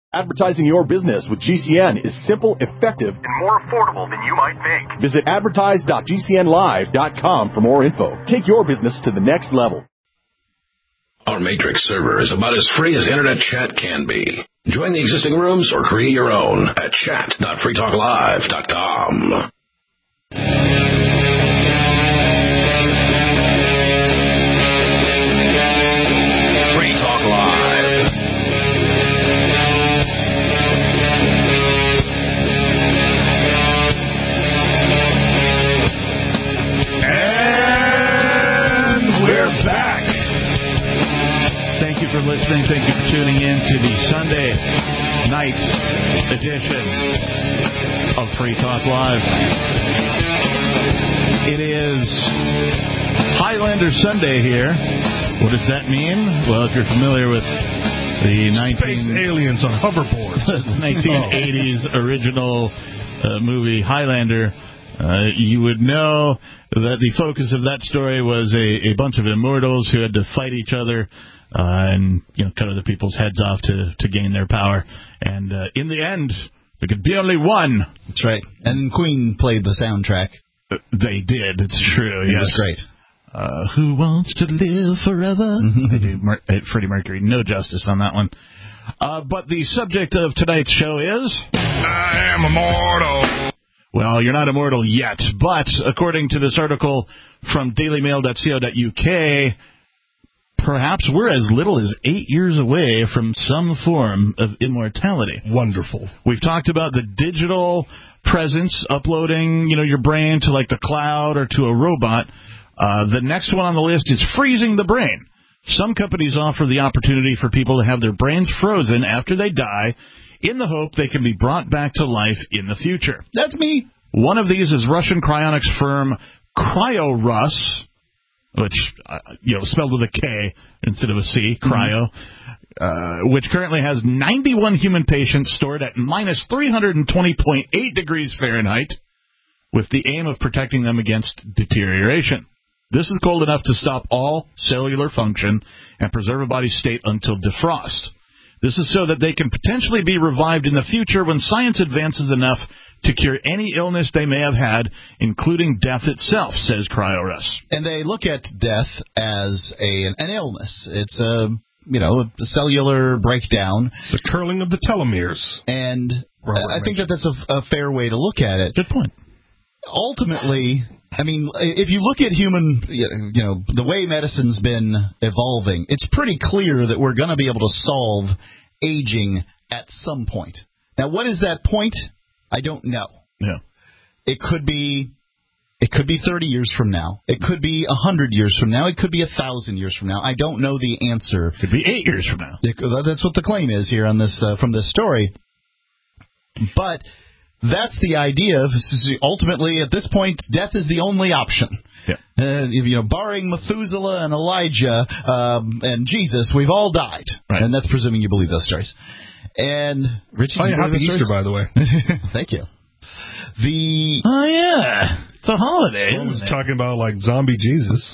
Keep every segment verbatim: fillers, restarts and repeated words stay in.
Advertising your business with G C N is simple, effective, and more affordable than you might think. Visit advertise dot g c n live dot com for more info. Take your business to the next level. Our Matrix server is about as free as internet chat can be. Join the existing rooms or create your own at chat dot free talk live dot com. Free Talk Live. And we're back. Thank you for listening. Thank you for tuning in to the Sunday night edition of Free Talk Live. It is Highlander Sunday here. What does that mean? Well, if you're familiar with the Space nineteen aliens on hoverboards, nineteen eighties original uh, movie Highlander, uh, you would know that the focus of that story was a, a bunch of immortals who had to fight each other uh, and you know cut other people's heads off to, to gain their power. And uh, in the end, there could be only one. That's right. And Queen played the soundtrack. Uh, they did. It's true. It yes. was great. Uh, who wants to live forever? I do Mer- Freddie Mercury. No justice on that one. Uh, but the subject of tonight's show is... I am immortal. Well, you're not immortal yet, but according to this article from daily mail dot co dot u k, perhaps we're as little as eight years away from some form of immortality. Wonderful. We've talked about the digital presence, uploading, you know, your brain to like the cloud or to a robot. Uh, the next one on the list is freezing the brain. Some companies offer the opportunity for people to have their brains frozen after they die in the hope they can be brought back to life in the future. That's me. One of these is Russian cryonics firm CryoRus, which, uh, you know, spelled with a K instead of a C, cryo, mm-hmm. uh, which currently has ninety-one human patients stored at minus three hundred twenty point eight degrees Fahrenheit with the aim of protecting them against deterioration. This is cold enough to stop all cellular function and preserve a body's state until defrost. This is so that they can potentially be revived in the future when science advances enough to cure any illness they may have had, including death itself, says CryoRus. And they look at death as a an illness. It's a, you know, a cellular breakdown. It's the curling of the telomeres. And Robert I think that mentioned. that's a, a fair way to look at it. Good point. Ultimately, I mean, if you look at human, you know, the way medicine's been evolving, it's pretty clear that we're going to be able to solve aging at some point. Now, what is that point? I don't know. Yeah. It could be, it could be thirty years from now. It could be a hundred years from now. It could be a thousand years from now. I don't know the answer. Could be eight years from now. It, that's what the claim is here on this uh, from this story. But that's the idea. Ultimately, at this point, death is the only option. Yeah. Uh, you know, barring Methuselah and Elijah um, and Jesus, we've all died. Right. And that's presuming you believe those stories. And Richie, oh, you yeah, happy Easter, stories? by the way. Thank you. The oh yeah, it's a holiday. I was talking about like zombie Jesus.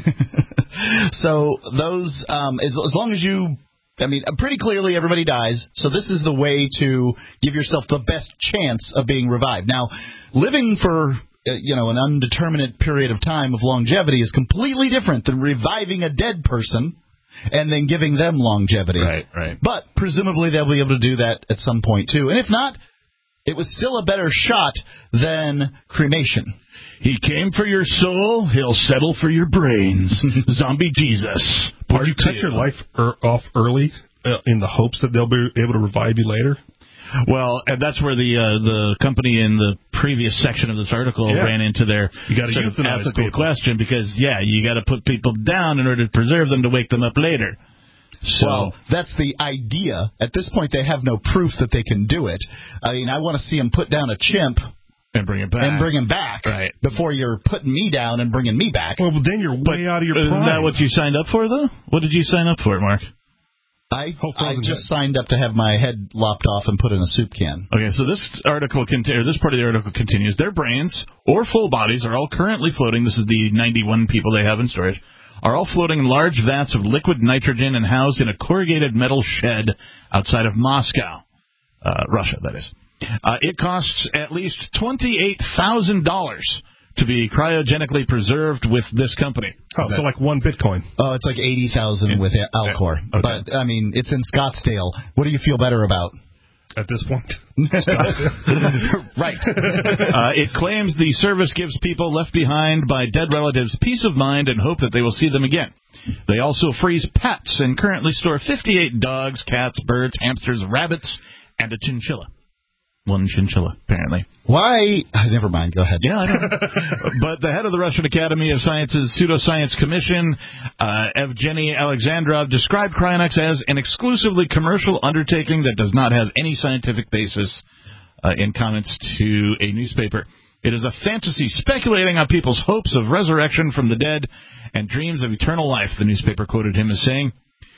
So those, um, as, as long as you. I mean, pretty clearly everybody dies, so this is the way to give yourself the best chance of being revived. Now, living for, uh, you know, an undeterminate period of time of longevity is completely different than reviving a dead person and then giving them longevity. Right, right. But presumably they'll be able to do that at some point, too. And if not, it was still a better shot than cremation. He came for your soul, he'll settle for your brains. Zombie Jesus. Would you cut your life er- off early uh, in the hopes that they'll be able to revive you later? Well, and that's where the uh, the company in the previous section of this article yeah. ran into their you gotta sort of euthanize ethical people. question because, yeah, you got to put people down in order to preserve them to wake them up later. So well, that's the idea. At this point, they have no proof that they can do it. I mean, I want to see them put down a chimp and bring it back. And bring him back. Right. Before you're putting me down and bringing me back. Well, then you're way out of your Isn't prime. that what you signed up for, though? What did you sign up for, Mark? I, I just signed up to have my head lopped off and put in a soup can. Okay, so this article, cont- or this part of the article continues. Their brains or full bodies are all currently floating. This is the ninety-one people they have in storage. Are all floating in large vats of liquid nitrogen and housed in a corrugated metal shed outside of Moscow. Uh, Russia, that is. Uh, it costs at least twenty-eight thousand dollars to be cryogenically preserved with this company. Oh, so like one Bitcoin. Oh, it's like eighty thousand with Alcor. Okay. But, I mean, it's in Scottsdale. What do you feel better about? At this point. Right. Uh, it claims the service gives people left behind by dead relatives peace of mind and hope that they will see them again. They also freeze pets and currently store fifty-eight dogs, cats, birds, hamsters, rabbits, and a chinchilla. One chinchilla, apparently. Why? Uh, never mind. Go ahead. Yeah, I know. But the head of the Russian Academy of Sciences Pseudoscience Commission, uh, Evgeny Alexandrov, described cryonics as an exclusively commercial undertaking that does not have any scientific basis uh, in comments to a newspaper. It is a fantasy speculating on people's hopes of resurrection from the dead and dreams of eternal life, the newspaper quoted him as saying.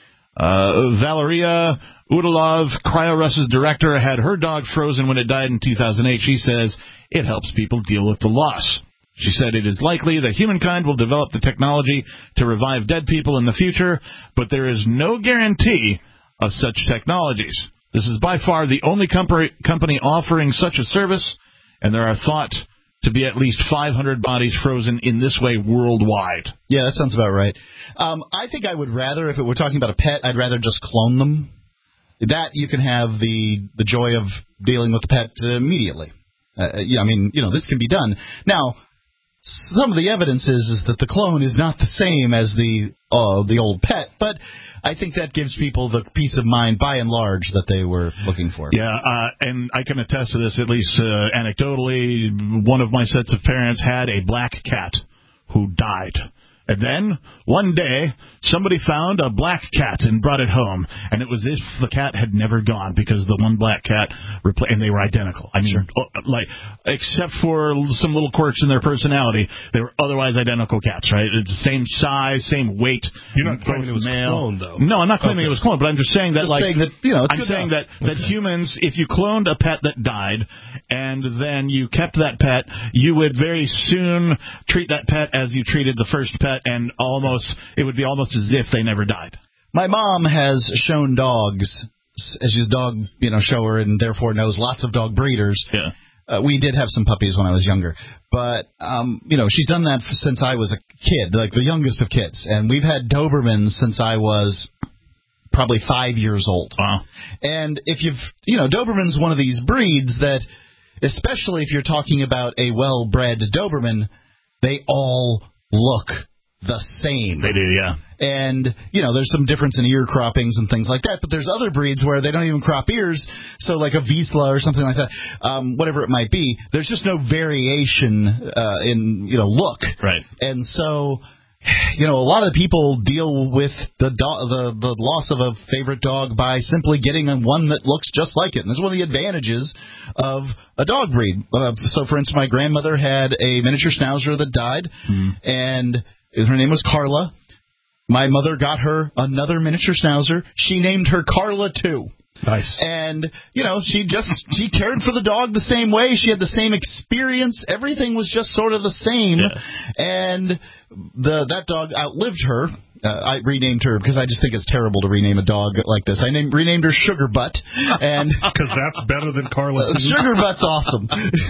Uh, Valeria Udalov, CryoRuss's director, had her dog frozen when it died in two thousand eight. She says it helps people deal with the loss. She said it is likely that humankind will develop the technology to revive dead people in the future, but there is no guarantee of such technologies. This is by far the only company offering such a service, and there are thought to be at least five hundred bodies frozen in this way worldwide. Yeah, that sounds about right. Um, I think I would rather, if it were talking about a pet, I'd rather just clone them. That you can have the the joy of dealing with the pet immediately. Uh, yeah, I mean, you know, this can be done. Now, some of the evidence is, is that the clone is not the same as the uh, the old pet, but I think that gives people the peace of mind, by and large, that they were looking for. Yeah, uh, and I can attest to this, at least uh, anecdotally. One of my sets of parents had a black cat who died. And then, one day, somebody found a black cat and brought it home. And it was as if the cat had never gone, because the one black cat, repla- and they were identical. I mean, sure. like, except for some little quirks in their personality, they were otherwise identical cats, right? It's the same size, same weight. You're not claiming it was male. Cloned, though. No, I'm not claiming okay. it was cloned, but I'm just saying that, just like, saying that, you know, it's I'm good saying enough. that, that okay. humans, if you cloned a pet that died, and then you kept that pet, you would very soon treat that pet as you treated the first pet, and almost it would be almost as if they never died. My mom has shown dogs, as she's a dog, you know, shower, and therefore knows lots of dog breeders. Yeah. Uh, we did have some puppies when I was younger, but um, you know, she's done that since I was a kid, like the youngest of kids, and we've had Dobermans since I was probably five years old. Wow. And if you've, you know, Doberman's one of these breeds that, especially if you're talking about a well-bred Doberman, they all look the same. They do, yeah. And, you know, there's some difference in ear croppings and things like that, but there's other breeds where they don't even crop ears, so like a Vizsla or something like that, um, whatever it might be, there's just no variation uh, in, you know, look. Right. And so, you know, a lot of people deal with the, do- the the loss of a favorite dog by simply getting one that looks just like it. And this is one of the advantages of a dog breed. Uh, so, for instance, my grandmother had a miniature Schnauzer that died, mm. and her name was Carla. My mother got her another miniature Schnauzer. She named her Carla, too. Nice. And, you know, she just, she cared for the dog the same way. She had the same experience. Everything was just sort of the same. Yeah. And the that dog outlived her. Uh, I renamed her because I just think it's terrible to rename a dog like this. I named, renamed her Sugar Butt, and because that's better than Carla. Uh, Sugar Butt's awesome.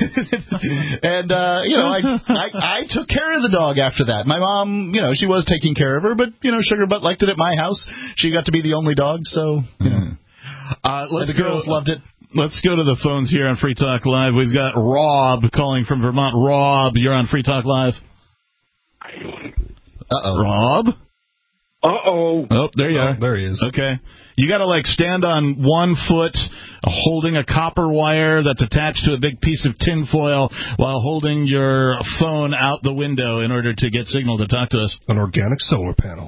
And uh, you know, I, I I took care of the dog after that. My mom, you know, she was taking care of her, but you know, Sugar Butt liked it at my house. She got to be the only dog, so you know, uh, let's and the girls go, loved it. Let's go to the phones here on Free Talk Live. We've got Rob calling from Vermont. Rob, you're on Free Talk Live. Uh oh, Rob. Uh-oh. Oh, there you oh, are. There he is. Okay. You got to, like, stand on one foot holding a copper wire that's attached to a big piece of tinfoil while holding your phone out the window in order to get signal to talk to us. An organic solar panel.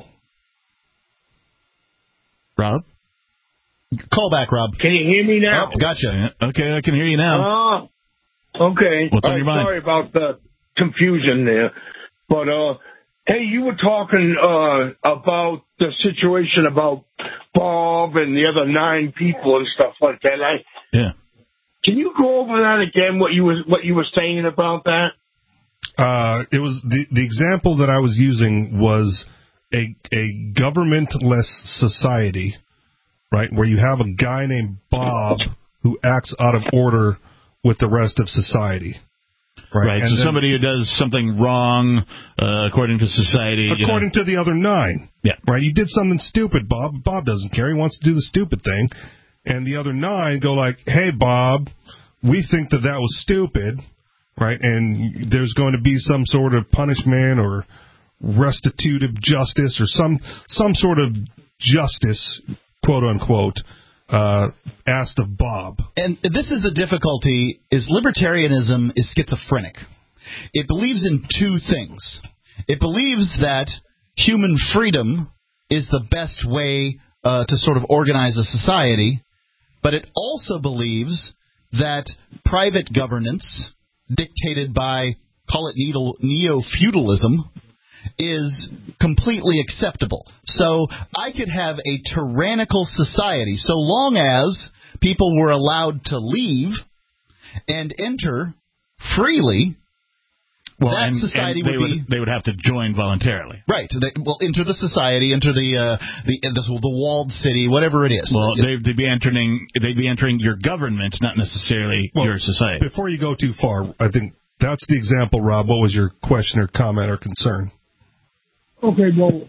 Rob? Call back, Rob. Can you hear me now? Oh, gotcha. Okay, I can hear you now. Uh, okay. What's on your mind? Sorry about the confusion there. But, uh, hey, you were talking uh, about the situation about Bob and the other nine people and stuff like that. I, yeah. Can you go over that again? What you was what you were saying about that? Uh, it was the the example that I was using was a a governmentless society, right? Where you have a guy named Bob who acts out of order with the rest of society. Right. Right. And So then, somebody who does something wrong, uh, according to society. according you know. to the other nine. Yeah. Right. You did something stupid, Bob. Bob doesn't care. He wants to do the stupid thing. And the other nine go like, hey, Bob, we think that that was stupid. Right. And there's going to be some sort of punishment or restitutive justice or some some sort of justice, quote unquote, uh, asked of Bob. And this is the difficulty, is libertarianism is schizophrenic. It believes in two things. It believes that human freedom is the best way uh, to sort of organize a society, but it also believes that private governance, dictated by, call it neo-feudalism, is completely acceptable. So I could have a tyrannical society so long as people were allowed to leave and enter freely. Well, that and, society and they would be would, they would have to join voluntarily. right. They, well, enter the society, enter the uh, the, the the walled city, whatever it is. Well, it, they'd, they'd be entering they'd be entering your government, not necessarily Well, your society. Before you go too far, I think that's the example, Rob. What was your question or comment or concern? Okay, well,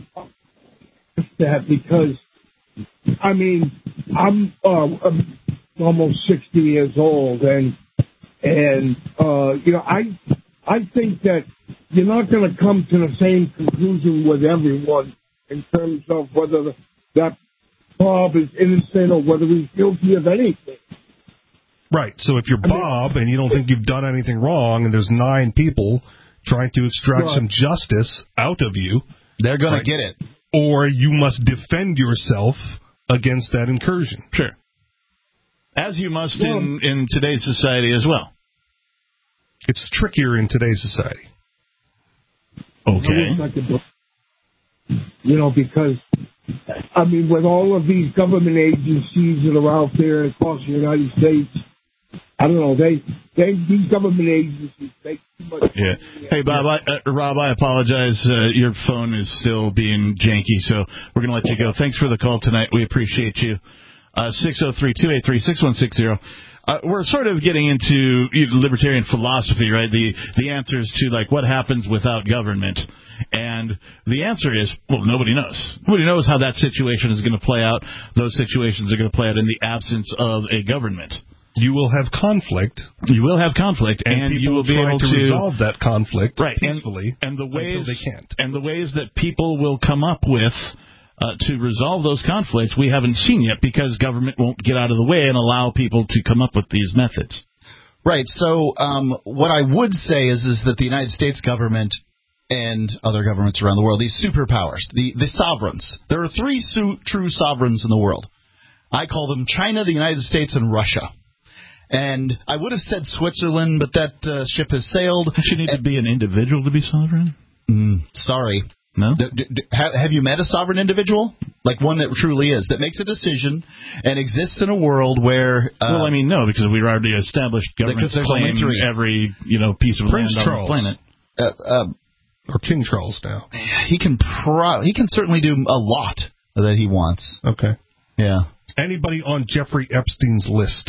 that because, I mean, I'm, uh, I'm almost sixty years old, and, and uh, you know, I I think that you're not going to come to the same conclusion with everyone in terms of whether the, that Bob is innocent or whether he's guilty of anything. Right. So if you're I mean, Bob and you don't think you've done anything wrong and there's nine people trying to extract right. some justice out of you, they're going right. to get it. Or you must defend yourself against that incursion. Sure. As you must well, in, in today's society as well. It's trickier in today's society. Okay. You know, because, I mean, with all of these government agencies that are out there across the United States, I don't know, they, they these government agencies take too much. Yeah. Hey, Bob, I, uh, Rob, I apologize. Uh, your phone is still being janky, so we're going to let you go. Thanks for the call tonight. We appreciate you. Uh, six oh three, two eight three, six one six zero. Uh, we're sort of getting into libertarian philosophy, right? The the answers to, like, what happens without government. And the answer is, well, nobody knows. Nobody knows how that situation is going to play out. Those situations are going to play out in the absence of a government. You will have conflict. You will have conflict, and, and you will be able to, to resolve that conflict right, peacefully and, and the ways until they can't. And the ways that people will come up with uh, to resolve those conflicts, we haven't seen yet because government won't get out of the way and allow people to come up with these methods. Right. So um, what I would say is is that the United States government and other governments around the world, these superpowers, the, the sovereigns, there are three su- true sovereigns in the world. I call them China, the United States, and Russia. And I would have said Switzerland, but that uh, ship has sailed. Don't you need and, to be an individual to be sovereign? Mm, sorry. No? D- d- d- have you met a sovereign individual? Like one that truly is, that makes a decision and exists in a world where... Uh, well, I mean, no, because we already established governments claim every, you know, piece of Prince land Charles. on the planet. Uh, uh, or King Charles now. He can pro- he can certainly do a lot that he wants. Okay. Yeah. Anybody on Jeffrey Epstein's list?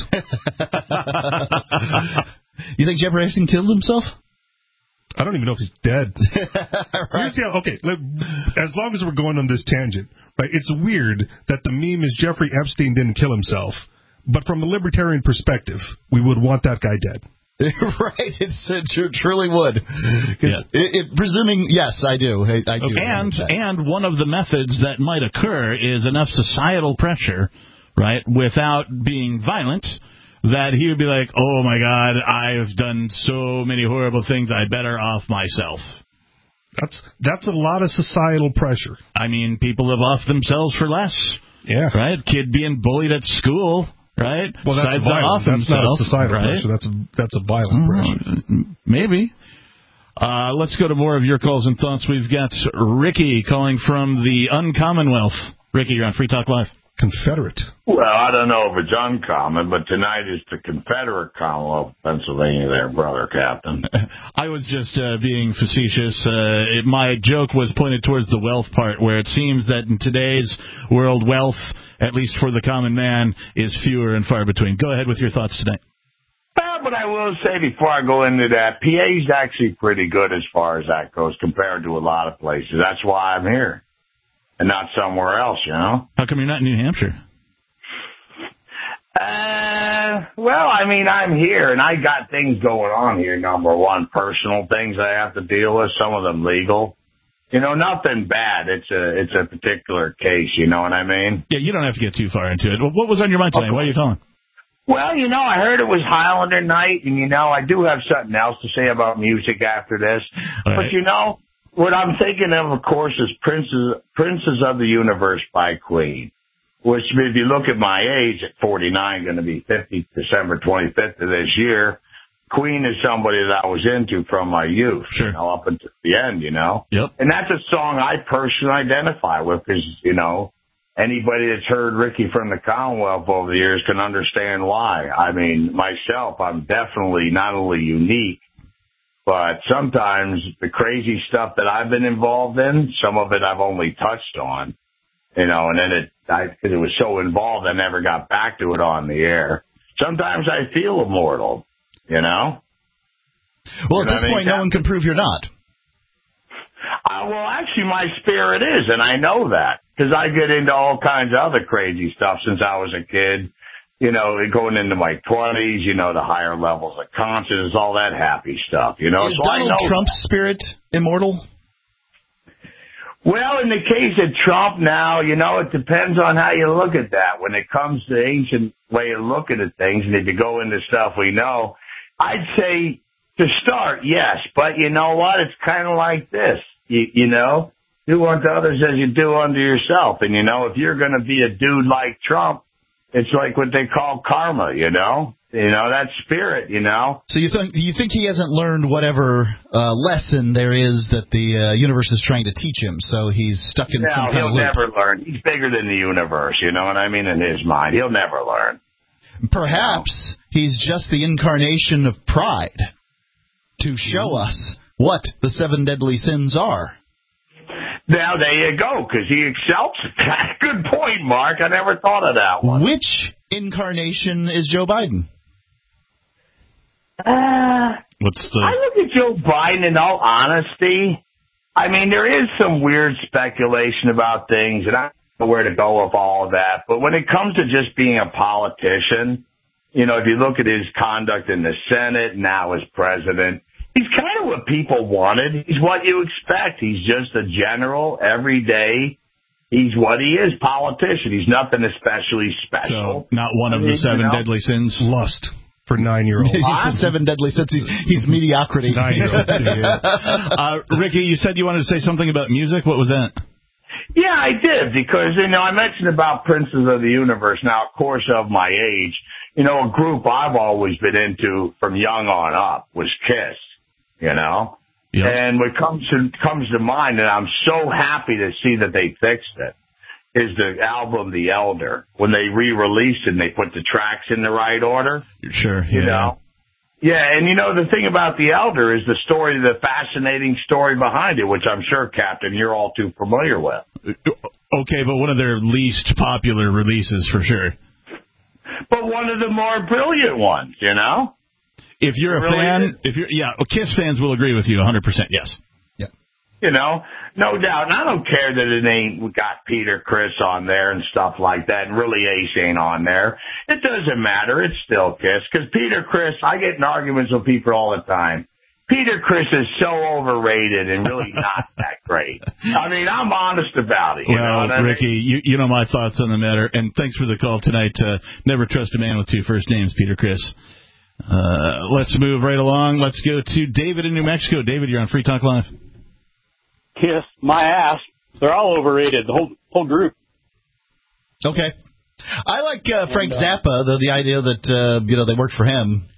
You think Jeffrey Epstein killed himself? I don't even know if he's dead. Right. Here's the, okay, as long as we're going on this tangent, right? It's weird that the meme is Jeffrey Epstein didn't kill himself, but from a libertarian perspective, we would want that guy dead. Right, it's, it tr- truly would. Yeah. It, it, presuming, yes, I do. I, I do and and one of the methods that might occur is enough societal pressure, right, without being violent, that he would be like, oh, my God, I've done so many horrible things, I better off myself. That's that's a lot of societal pressure. I mean, people have offed themselves for less. Yeah. Right? Kid being bullied at school, right? Well, that's Decides violent. That's himself, not a societal right? pressure. That's a, that's a violent oh, pressure. Maybe. Uh, let's go to more of your calls and thoughts. We've got Ricky calling from the Uncommonwealth. Ricky, you're on Free Talk Live. Confederate. Well, I don't know if it's uncommon, but tonight is the Confederate Commonwealth of Pennsylvania there, brother Captain. I was just uh, being facetious. Uh, it, my joke was pointed towards the wealth part, where it seems that in today's world, wealth, at least for the common man, is fewer and far between. Go ahead with your thoughts tonight. Well, but I will say before I go into that, P A's actually pretty good as far as that goes compared to a lot of places. That's why I'm here. And not somewhere else, you know? How come you're not in New Hampshire? Uh, well, I mean, I'm here, and I got things going on here. Number one, personal things I have to deal with, some of them legal. You know, nothing bad. It's a it's a particular case, you know what I mean? Yeah, you don't have to get too far into it. What was on your mind tonight? Okay. Why are you calling? Well, you know, I heard it was Highlander night, and, you know, I do have something else to say about music after this. All but, right. you know... What I'm thinking of, of course, is Princes, Princes of the Universe by Queen, which, if you look at my age, at forty-nine, going to be fifty, December twenty-fifth of this year, Queen is somebody that I was into from my youth, sure. you know, up until the end, you know. Yep. And that's a song I personally identify with because, you know, anybody that's heard Ricky from the Commonwealth over the years can understand why. I mean, myself, I'm definitely not only unique, but sometimes the crazy stuff that I've been involved in, some of it I've only touched on, you know, and then it, I, it was so involved I never got back to it on the air. Sometimes I feel immortal, you know? Well, you at this know point, I mean? no one can prove you're not. Uh, well, actually, my spirit is, and I know that because I get into all kinds of other crazy stuff since I was a kid. You know, going into my twenties, you know, the higher levels of consciousness, all that happy stuff, you know. Is so Donald Trump's spirit immortal? Well, in the case of Trump now, you know, it depends on how you look at that. When it comes to the ancient way of looking at things, and if you go into stuff we know, I'd say to start, yes. But you know what? It's kind of like this, you, you know. Do unto others as you do unto yourself. And, you know, if you're going to be a dude like Trump, it's like what they call karma, you know? You know, that spirit, you know? So you think you think he hasn't learned whatever uh, lesson there is that the uh, universe is trying to teach him, so he's stuck in no, some kind of loop? He'll never learn. He's bigger than the universe, you know what I mean, in his mind. He'll never learn. Perhaps you know? He's just the incarnation of pride to show mm-hmm. us what the seven deadly sins are. Now, there you go, because he excels at that. Good point, Mark. I never thought of that one. Which incarnation is Joe Biden? Uh, What's the... I look at Joe Biden, in all honesty. I mean, there is some weird speculation about things, and I don't know where to go with all of that. But when it comes to just being a politician, you know, if you look at his conduct in the Senate, now as president, he's kind of what people wanted. He's what you expect. He's just a general, every day. He's what he is, politician. He's nothing especially special. So, not one of I mean, the seven you know, deadly sins? Lust for nine-year-olds. He's the seven deadly sins. He's, he's mediocrity. Nine-year-olds, yeah. uh, Ricky, you said you wanted to say something about music. What was that? Yeah, I did, because, you know, I mentioned about Princes of the Universe. Now, of course, of my age, you know, a group I've always been into from young on up was KISS. You know, yep. And what comes to comes to mind, and I'm so happy to see that they fixed it, is the album The Elder. When they re-released it, and they put the tracks in the right order. Sure, yeah. You know, yeah, and you know the thing about The Elder is the story, the fascinating story behind it, which I'm sure, Captain, you're all too familiar with. Okay, but one of their least popular releases for sure. But one of the more brilliant ones, you know. If you're a really fan, is. if you're yeah, KISS fans will agree with you one hundred percent. Yes. Yeah. You know, no doubt. And I don't care that it ain't got Peter Criss on there and stuff like that, and really Ace ain't on there. It doesn't matter. It's still KISS, because Peter Criss, I get in arguments with people all the time. Peter Criss is so overrated and really not that great. I mean, I'm honest about it. You well, know what Ricky, I mean? you, you know my thoughts on the matter, and thanks for the call tonight. Uh, never trust a man with two first names, Peter Criss. Uh, let's move right along. Let's go to David in New Mexico. David, you're on Free Talk Live. Kiss my ass. They're all overrated, the whole whole group. Okay. I like uh, Frank and, uh, Zappa, the, the idea that, uh, you know, they worked for him.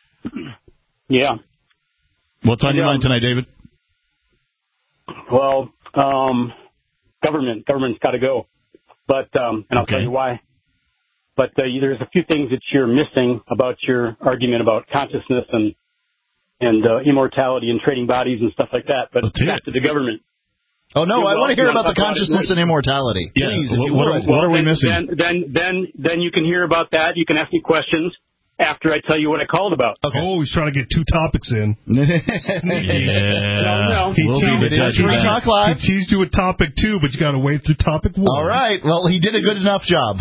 Yeah. What's on and, your um, mind tonight, David? Well, um, government. Government's got to go. But um, and I'll Okay. tell you why. But uh, there's a few things that you're missing about your argument about consciousness and and uh, immortality and trading bodies and stuff like that. But back to the government. Oh, no, You're I want to hear welcome. about the consciousness and immortality. Yeah. Please, if What- you what would. are- what are we then, missing? Then, then, then, then you can hear about that. You can ask me questions after I tell you what I called about. Okay. Oh, he's trying to get two topics in. Yeah. No, no. He We'll be teased, the judge of Free that. Talk Live. he teased you with topic two, but you got to wait through topic one. All right. Well, he did a good enough job.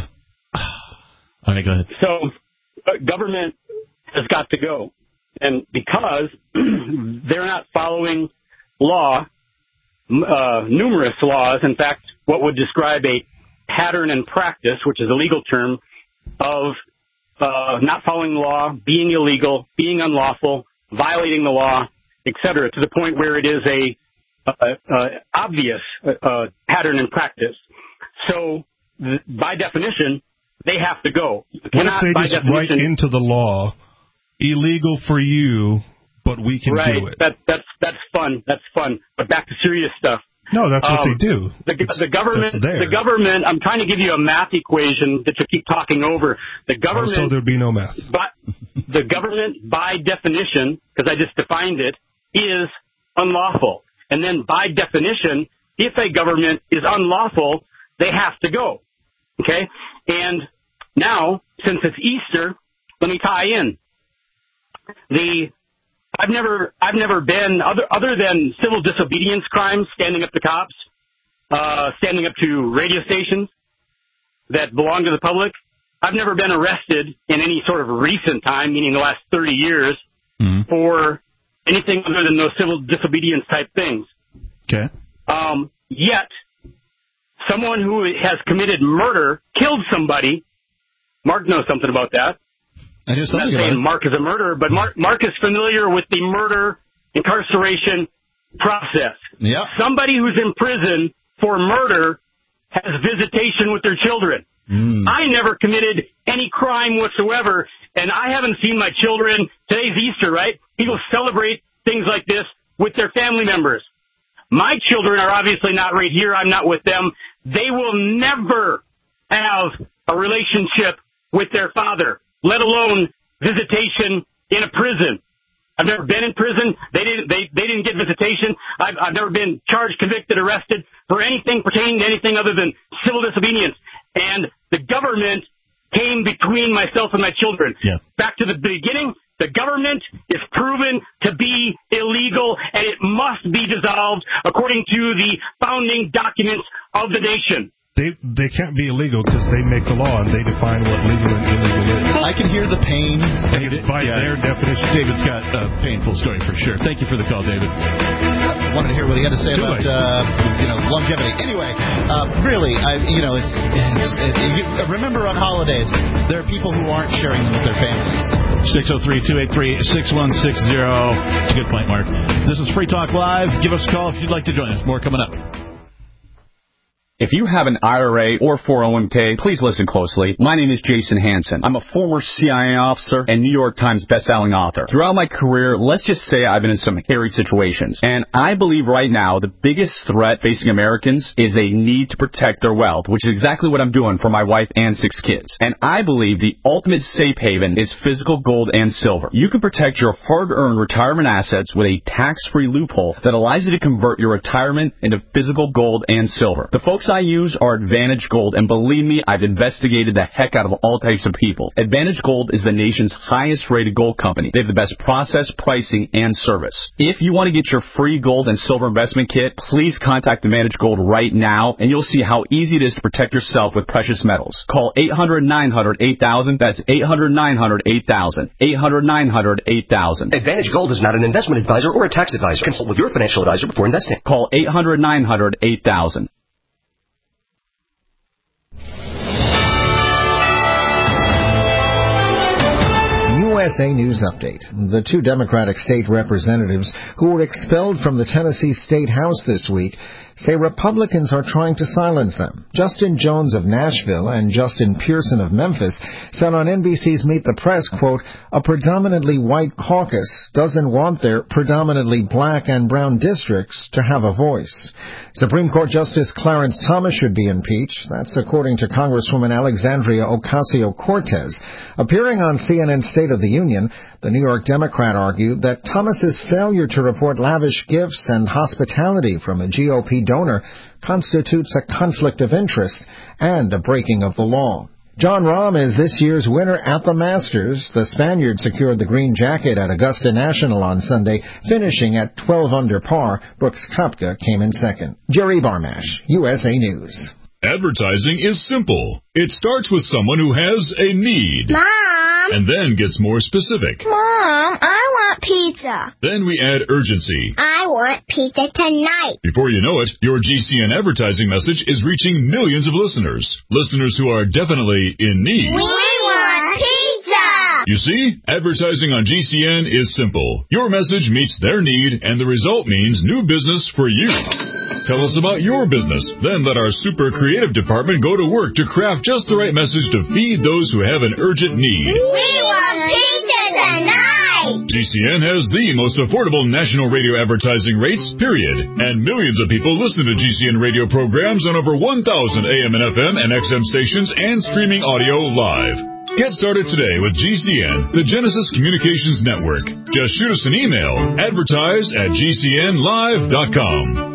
All right, go ahead. So, uh, government has got to go. And because they're not following law, uh, numerous laws, in fact, what would describe a pattern and practice, which is a legal term, of uh, not following the law, being illegal, being unlawful, violating the law, et cetera, to the point where it is a, a, a obvious uh, pattern and practice. So, th- by definition, they have to go. You What if cannot, they by just write definition, into the law, illegal for you, but we can right? do it? That that's that's fun. That's fun. But back to serious stuff. No, that's what Um, they do. The, It's- the government, that's there. the government. I'm trying to give you a math equation that you keep talking over. The I was told government, there'd be no math. but the government, by definition, because I just defined it, is unlawful. And then, by definition, if a government is unlawful, they have to go. Okay. And now, since it's Easter, let me tie in the. I've never, I've never been other other than civil disobedience crimes, standing up to cops, uh, standing up to radio stations that belong to the public. I've never been arrested in any sort of recent time, meaning the last thirty years, Mm-hmm. for anything other than those civil disobedience type things. Okay. Um, yet, someone who has committed murder, killed somebody. Mark knows something about that. I do I'm something not about saying it. Mark is a murderer, but Mark, Mark is familiar with the murder incarceration process. Yeah. Somebody who's in prison for murder has visitation with their children. Mm. I never committed any crime whatsoever, and I haven't seen my children. Today's Easter, right? People celebrate things like this with their family members. My children are obviously not right here. I'm not with them. They will never have a relationship with their father, let alone visitation in a prison. I've never been in prison. They didn't. They they didn't get visitation. I've I've never been charged, convicted, arrested for anything pertaining to anything other than civil disobedience. And the government came between myself and my children. Yeah. Back to the beginning. The government is proven to be illegal, and it must be dissolved according to the founding documents of the nation. They they can't be illegal because they make the law and they define what legal and illegal is. I can hear the pain. And it's by Yeah. their definition. David's got a painful story for sure. Thank you for the call, David. I wanted to hear what he had to say Too about late. uh, you know longevity. Anyway, uh, really, I you know it's, it's it, you, remember on holidays there are people who aren't sharing them with their families. six oh three, two eight three, six one six zero. It's a good point, Mark. This is Free Talk Live. Give us a call if you'd like to join us. More coming up. If you have an I R A or four oh one k, please listen closely. My name is Jason Hansen. I'm a former C I A officer and New York Times bestselling author. Throughout my career, let's just say I've been in some hairy situations. And I believe right now the biggest threat facing Americans is a need to protect their wealth, which is exactly what I'm doing for my wife and six kids. And I believe the ultimate safe haven is physical gold and silver. You can protect your hard-earned retirement assets with a tax-free loophole that allows you to convert your retirement into physical gold and silver. The folks I use are Advantage Gold, and believe me, I've investigated the heck out of all types of people. Advantage Gold is the nation's highest-rated gold company. They have the best process, pricing, and service. If you want to get your free gold and silver investment kit, please contact Advantage Gold right now, and you'll see how easy it is to protect yourself with precious metals. Call eight hundred, nine hundred, eight thousand. That's eight hundred, nine hundred, eight thousand. eight hundred, nine hundred, eight thousand. Advantage Gold is not an investment advisor or a tax advisor. Consult with your financial advisor before investing. Call eight hundred, nine hundred, eight thousand. U S A News Update. The two Democratic state representatives who were expelled from the Tennessee State House this week say Republicans are trying to silence them. Justin Jones of Nashville and Justin Pearson of Memphis said on N B C's Meet the Press, quote, a predominantly white caucus doesn't want their predominantly black and brown districts to have a voice. Supreme Court Justice Clarence Thomas should be impeached. That's according to Congresswoman Alexandria Ocasio-Cortez. Appearing on C N N's State of the Union, the New York Democrat argued that Thomas's failure to report lavish gifts and hospitality from a G O P donor constitutes a conflict of interest and a breaking of the law. John Rahm is this year's winner at the Masters. The Spaniard secured the green jacket at Augusta National on Sunday, finishing at twelve under par. Brooks Koepka came in second. Jerry Barmash, U S A News. Advertising is simple. It starts with someone who has a need. Mom! And then gets more specific. Mom, I want pizza. Then we add urgency. I want pizza tonight. Before you know it, your G C N advertising message is reaching millions of listeners. Listeners who are definitely in need. We want pizza! You see, advertising on G C N is simple. Your message meets their need, and the result means new business for you. Tell us about your business. Then let our super creative department go to work to craft just the right message to feed those who have an urgent need. We want pizza tonight! G C N has the most affordable national radio advertising rates, period. And millions of people listen to G C N radio programs on over one thousand A M and F M and X M stations and streaming audio live. Get started today with G C N, the Genesis Communications Network. Just shoot us an email, advertise at G C N live dot com.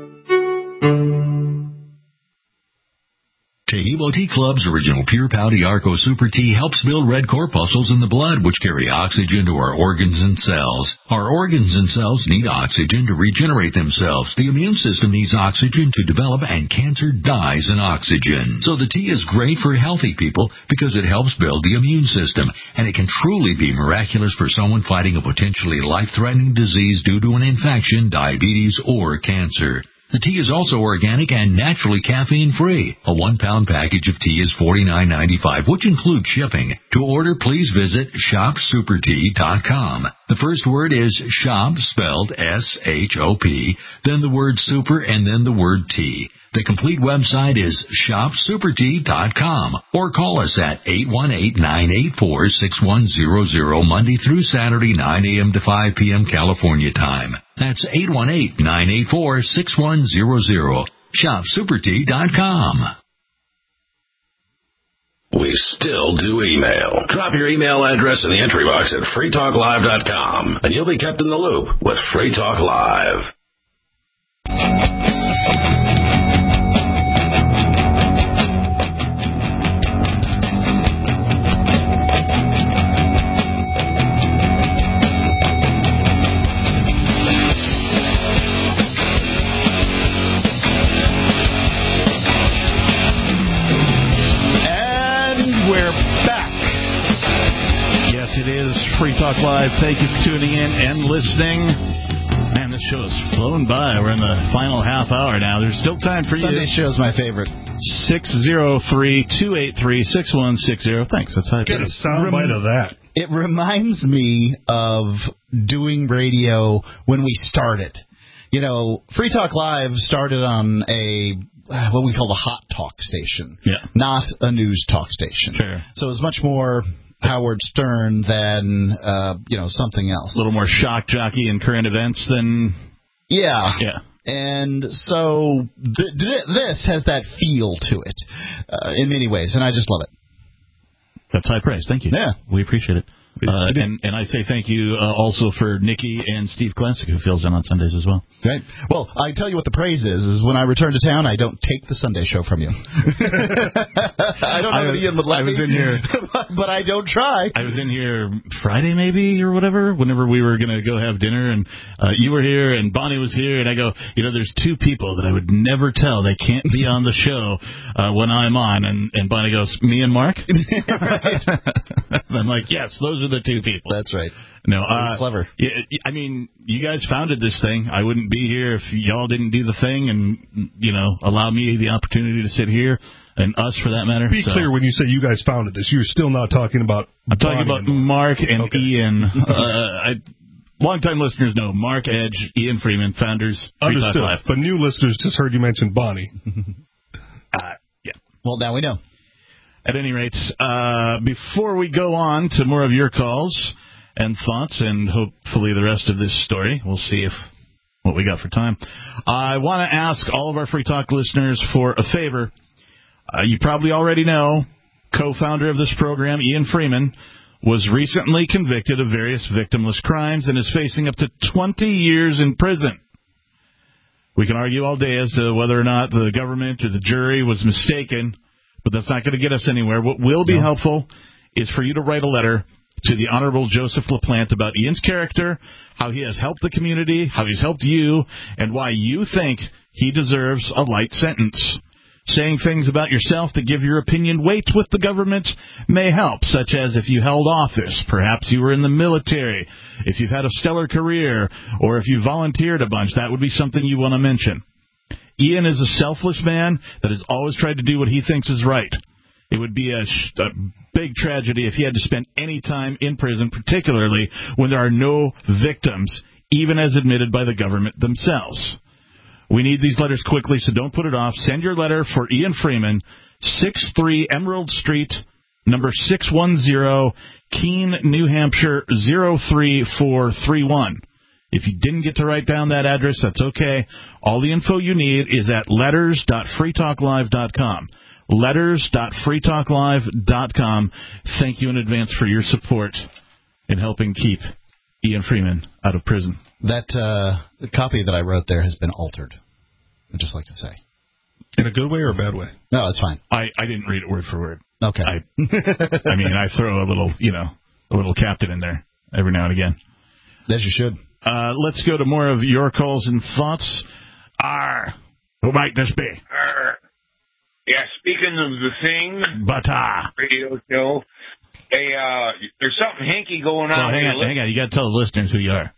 Taheebo Tea Club's original Pure Pouty Arco Super Tea helps build red corpuscles in the blood, which carry oxygen to our organs and cells. Our organs and cells need oxygen to regenerate themselves. The immune system needs oxygen to develop, and cancer dies in oxygen. So the tea is great for healthy people because it helps build the immune system, and it can truly be miraculous for someone fighting a potentially life-threatening disease due to an infection, diabetes, or cancer. The tea is also organic and naturally caffeine-free. A one-pound package of tea is forty-nine ninety-five, which includes shipping. To order, please visit shop super tea dot com. The first word is shop, spelled S H O P, then the word super, and then the word tea. The complete website is shop super tea dot com, or call us at eight one eight, nine eight four, six one zero zero Monday through Saturday, nine a.m. to five p.m. California time. That's eight one eight, nine eight four, six one zero zero. shop super tea dot com. We still do email. Drop your email address in the entry box at free talk live dot com, and you'll be kept in the loop with Free Talk Live. It is Free Talk Live. Thank you for tuning in and listening. Man, this show has flown by. We're in the final half hour now. There's still time for you. Sunday show's my favorite. six oh three, two eight three, six one six zero. Thanks. That's how I Get a soundbite of that. It reminds me of doing radio when we started. You know, Free Talk Live started on a what we call a hot talk station, yeah, not a news talk station. Sure. So it was much more Howard Stern than, uh, you know, something else. A little more shock jockey and current events than... Yeah. Yeah. And so th- th- this has that feel to it uh, in many ways, and I just love it. That's high praise. Thank you. Yeah. We appreciate it. Uh, and, and I say thank you uh, also for Nikki and Steve Klansik, who fills in on Sundays as well. Right. Well, I tell you what the praise is, is when I return to town, I don't take the Sunday show from you. I don't know I was, if Ian would let I was me, in here, but I don't try. I was in here Friday maybe or whatever, whenever we were going to go have dinner, and uh, you were here and Bonnie was here, and I go, you know, there's two people that I would never tell they can't be on the show uh, when I'm on, and, and Bonnie goes, me and Mark? I'm like, yes, those are the two people. That's right. No, That's uh, clever. Yeah, I mean, you guys founded this thing. I wouldn't be here if y'all didn't do the thing and, you know, allow me the opportunity to sit here, and us for that matter. Be so. clear, when you say you guys founded this, you're still not talking about I'm talking about and Mark and okay. Ian. uh, I Longtime listeners know Mark Edge, Ian Freeman, founders. Understood. Live. But new listeners just heard you mention Bonnie. uh, yeah. Well, now we know. At any rate, uh, before we go on to more of your calls and thoughts and hopefully the rest of this story, we'll see if what we got for time. I want to ask all of our Free Talk listeners for a favor. Uh, you probably already know, co-founder of this program, Ian Freeman, was recently convicted of various victimless crimes and is facing up to twenty years in prison. We can argue all day as to whether or not the government or the jury was mistaken, but that's not going to get us anywhere. What will be no. helpful is for you to write a letter to the Honorable Joseph LaPlante about Ian's character, how he has helped the community, how he's helped you, and why you think he deserves a light sentence. Saying things about yourself that give your opinion weight with the government may help, such as if you held office, perhaps you were in the military, if you've had a stellar career, or if you volunteered a bunch. That would be something you want to mention. Ian is a selfless man that has always tried to do what he thinks is right. It would be a, a big tragedy if he had to spend any time in prison, particularly when there are no victims, even as admitted by the government themselves. We need these letters quickly, so don't put it off. Send your letter for Ian Freeman, six three Emerald Street, number six one zero, Keene, New Hampshire, zero three four three one. If you didn't get to write down that address, that's okay. All the info you need is at letters dot free talk live dot com. letters dot free talk live dot com. Thank you in advance for your support in helping keep Ian Freeman out of prison. That uh, the copy that I wrote there has been altered, I'd just like to say. In a good way or a bad way? No, it's fine. I, I didn't read it word for word. Okay. I, I mean, I throw a little, you know, a little captain in there every now and again. As you should. Uh, let's go to more of your calls and thoughts. R. Who might this be? R. Yeah, speaking of the thing. But, uh. Radio show. Hey, uh, there's something hinky going on. Well, hang on, hang on. You got to tell the listeners who you are.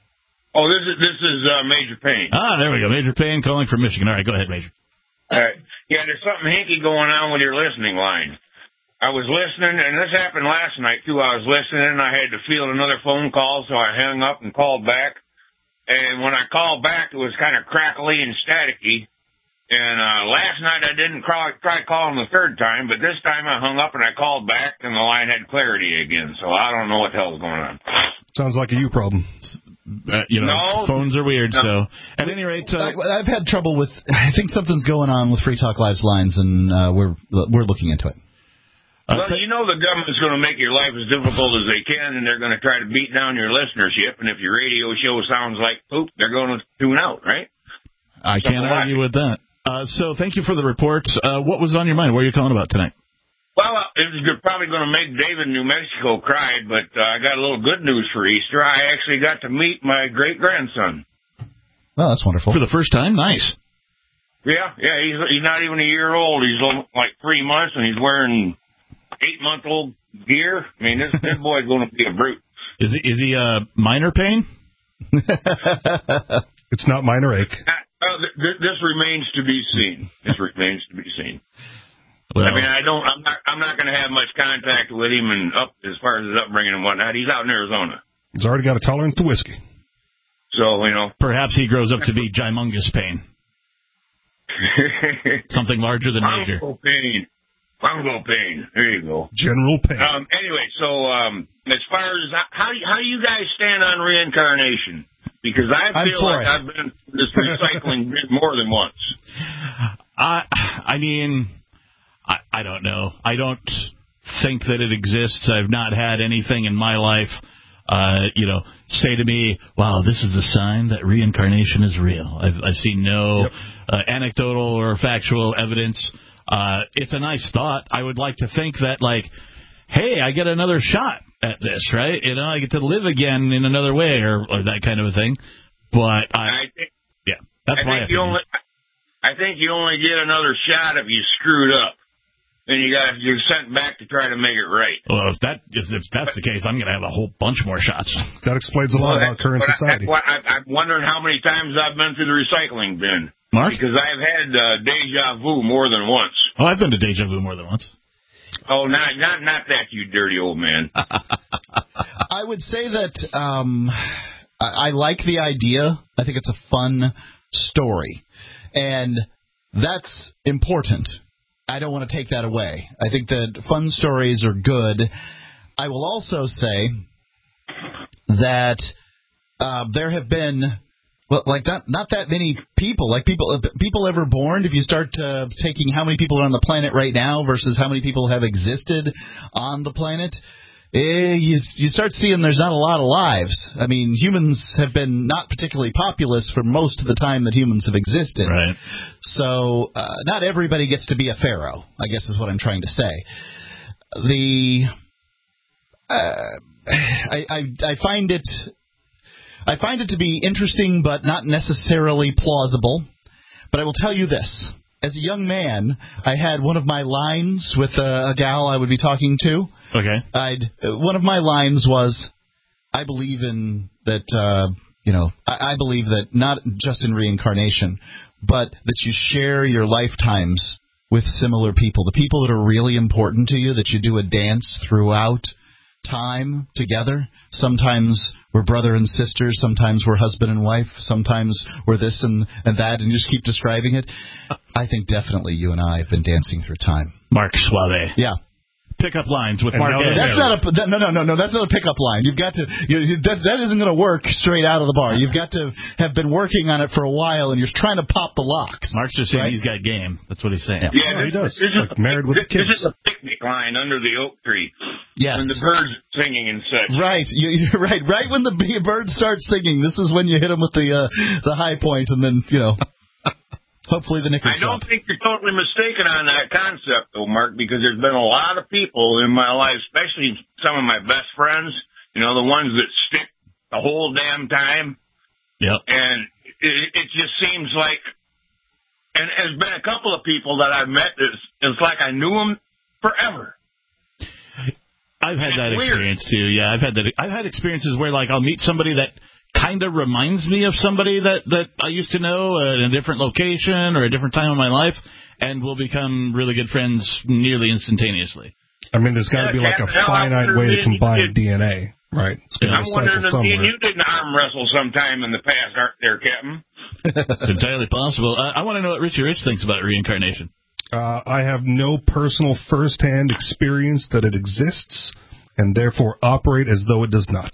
Oh, this is this is uh, Major Payne. Ah, there we go. Major Payne calling from Michigan. All right, go ahead, Major. All right. Yeah, there's something hinky going on with your listening line. I was listening, and this happened last night, too. I was listening, and I had to field another phone call, so I hung up and called back. And when I called back, it was kind of crackly and staticky. And uh, last night I didn't call, try calling the third time, but this time I hung up and I called back, and the line had clarity again. So I don't know what the hell's going on. Sounds like a you problem. Uh, you know, no, phones are weird, no. so at any rate... Uh, I, I've had trouble with... I think something's going on with Free Talk Live's lines, and uh, we're we're looking into it. Well, you know the government's going to make your life as difficult as they can, and they're going to try to beat down your listenership, and if your radio show sounds like poop, they're going to tune out, right? I can't argue with that. Uh, so thank you for the report. Uh, what was on your mind? What are you calling about tonight? Well, uh, it was probably going to make David in New Mexico cry, but uh, I got a little good news for Easter. I actually got to meet my great-grandson. Well, that's wonderful. For the first time? Nice. Yeah, yeah, he's he's not even a year old. He's like three months, and he's wearing eight-month-old gear. I mean, this, this boy's going to be a brute. Is he, is he uh, minor pain? It's not minor ache. Uh, th- this remains to be seen. This remains to be seen. Well, I mean, I don't. I'm not. I'm not going to have much contact with him, and up as far as his upbringing and whatnot. He's out in Arizona. He's already got a tolerance to whiskey. So you know, perhaps he grows up to be Gymongous Pain. Something larger than Major. Bongo Pain. Bongo Pain. There you go. General Pain. Um, anyway, so um, as far as how how do you guys stand on reincarnation? Because I feel like I've been to this recycling bin more than once. I I mean, I I don't know. I don't think that it exists. I've not had anything in my life, uh, you know, say to me, "Wow, this is a sign that reincarnation is real." I've I've seen no yep. uh, anecdotal or factual evidence. Uh, it's a nice thought. I would like to think that, like, hey, I get another shot at this, right? You know, I get to live again in another way, or, or that kind of a thing. But I, I think, yeah, that's I my think you only, I think you only get another shot if you screwed up, and you got you're sent back to try to make it right. Well, if that is if that's the case, I'm going to have a whole bunch more shots. That explains a lot well, about current society. I, I, I'm wondering how many times I've been through the recycling bin. Mark? Because I've had uh, deja vu more than once. Oh, I've been to deja vu more than once. Oh, not not not that, you dirty old man. I would say that um, I, I like the idea. I think it's a fun story. And that's important. I don't want to take that away. I think that fun stories are good. I will also say that uh, there have been, well, like not not that many people, like people people ever born. If you start uh, taking how many people are on the planet right now versus how many people have existed on the planet, eh, you you start seeing there's not a lot of lives. I mean, humans have been not particularly populous for most of the time that humans have existed. Right. So uh, not everybody gets to be a pharaoh, I guess is what I'm trying to say. The uh, I, I I find it I find it to be interesting, but not necessarily plausible. But I will tell you this: as a young man, I had one of my lines with a, a gal I would be talking to. Okay. I'd one of my lines was, "I believe in that. Uh, you know, I, I believe that not just in reincarnation, but that you share your lifetimes with similar people, the people that are really important to you, that you do a dance throughout time together. Sometimes we're brother and sister, sometimes we're husband and wife, sometimes we're this and, and that, and you just keep describing it." I think definitely you and I have been dancing through time. Mark Suave. Yeah. Pickup lines with And Mark. no, that's not a that, no no no no that's not a pickup line. You've got to you, that that isn't going to work straight out of the bar. You've got to have been working on it for a while, and you're trying to pop the locks. Mark's just saying right? he's got game. That's what he's saying. Yeah, Yeah, Oh, he does. This is, Like Married with this, Kids. This is a picnic line under the oak tree. Yes. When the birds singing and such. Right, you, you're right. Right when the bee- birds start singing, this is when you hit them with the uh, the high point, and then you know. Hopefully the knickers I don't drop. think you're totally mistaken on that concept, though, Mark, because there's been a lot of people in my life, especially some of my best friends, you know, the ones that stick the whole damn time. Yep. And it, it just seems like, and there's been a couple of people that I've met, it's, it's like I knew them forever. I've had It's that weird. experience too. Yeah, I've had that. I've had experiences where like I'll meet somebody that kind of reminds me of somebody that, that I used to know in a different location or a different time of my life, and we'll become really good friends nearly instantaneously. I mean, there's got to be like a finite way to combine D N A, right? It's going to I'm wondering recycle if me and somewhere. you didn't arm wrestle sometime in the past, aren't there, Captain? It's entirely possible. I, I want to know what Richie Rich thinks about reincarnation. Uh, I have no personal first-hand experience that it exists, and therefore operate as though it does not.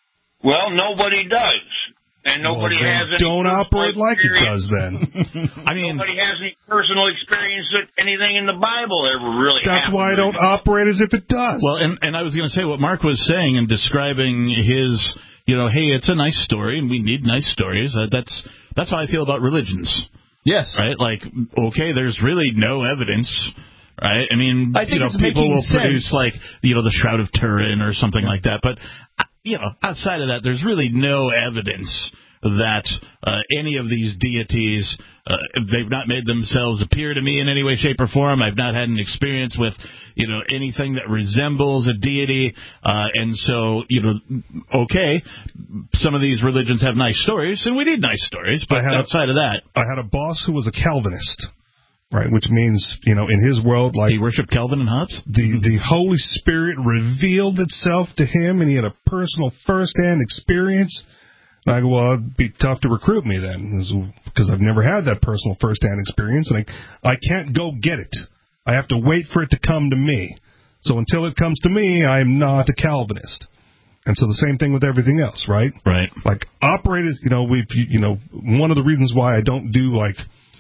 Well, nobody does. And nobody well, then has any don't operate like it experience. does then. I mean, Nobody has any personal experience that anything in the Bible ever really That's happened. why I don't operate as if it does. Well, and, and I was going to say what Mark was saying and describing his, you know, hey, it's a nice story and we need nice stories. Uh, that's that's how I feel about religions. Yes. Right? Like, okay, there's really no evidence. Right? I mean, I think you know, it's people making will sense. produce like, you know, the Shroud of Turin or something like that. But, you know, outside of that, there's really no evidence that uh, any of these deities, uh, they've not made themselves appear to me in any way, shape, or form. I've not had an experience with, you know, anything that resembles a deity. Uh, and so, you know, okay, some of these religions have nice stories, and we need nice stories. But outside a, of that, I had a boss who was a Calvinist. Right, which means, you know, in his world, like... He worshipped Calvin and Hobbes? The, the Holy Spirit revealed itself to him, and he had a personal first-hand experience. And I go, well, it'd be tough to recruit me then, because I've never had that personal first-hand experience, and I, I can't go get it. I have to wait for it to come to me. So until it comes to me, I'm not a Calvinist. And so the same thing with everything else, right? Right. Like, operators, you know, we've, you know, one of the reasons why I don't do, like...